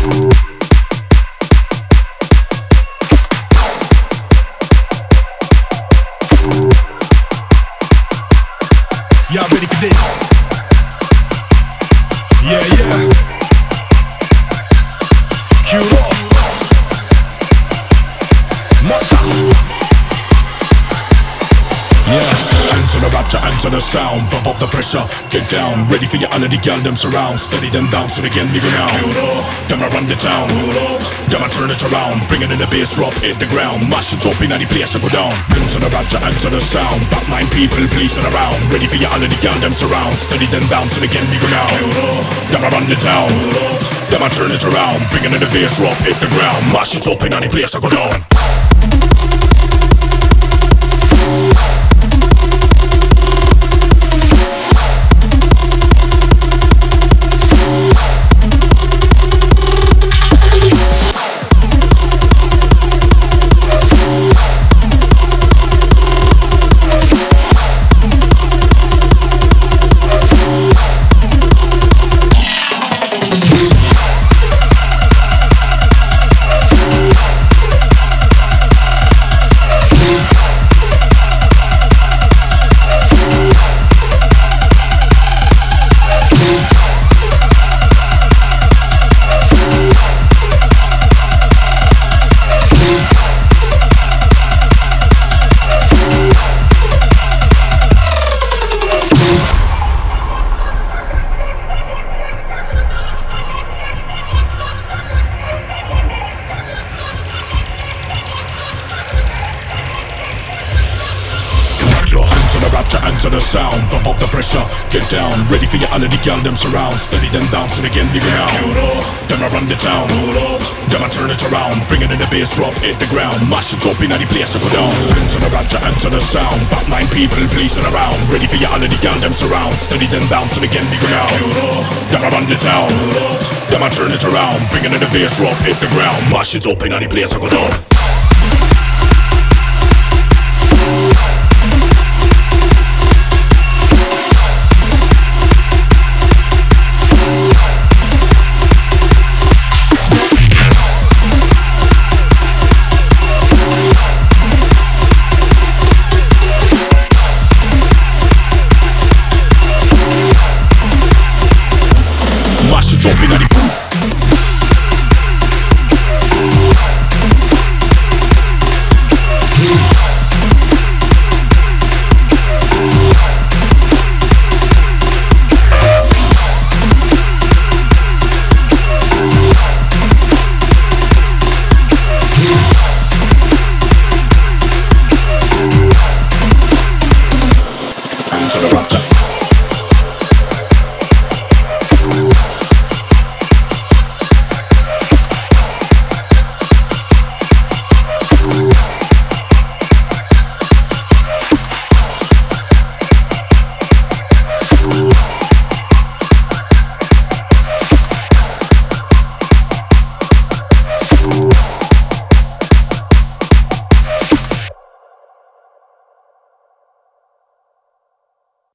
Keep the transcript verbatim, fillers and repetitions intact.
Y'all ready for this? Yeah, yeah. Cue up. Mata. Yeah. Answer the rapture, answer the sound. Bump up the pressure, get down. Ready for your honor, the girl them surround. Steady them down so they can be now. Them I run the town. Them I turn it around. Bringing in the bass drop, hit the ground. Mash it up in any place I go down. Answer the rapture, answer the sound. Back nine people, please turn around. Ready for your honor, the girl them surround. Steady them down so they can be now. Them I run the town. Them I turn it around. Bringing in the bass drop, hit the ground. Mash it up in any place I go down. Answer the sound, bump up the pressure, get down. Ready for your honor, the girl them surround. Steady them down so they can dig it out. Them I run the town. Them I turn it around. Bringing in the bass drop, hit the ground. Mash it up in any place I go down. Answer the rapture, answer the sound. Back nine people, please turn around. Ready for your honor, the girl them surround. Steady them down so they can dig it out. Them I run the town. Them I turn it around. Bringing in the bass drop, hit the ground. Mash it up in any place I go down. Mash it up in any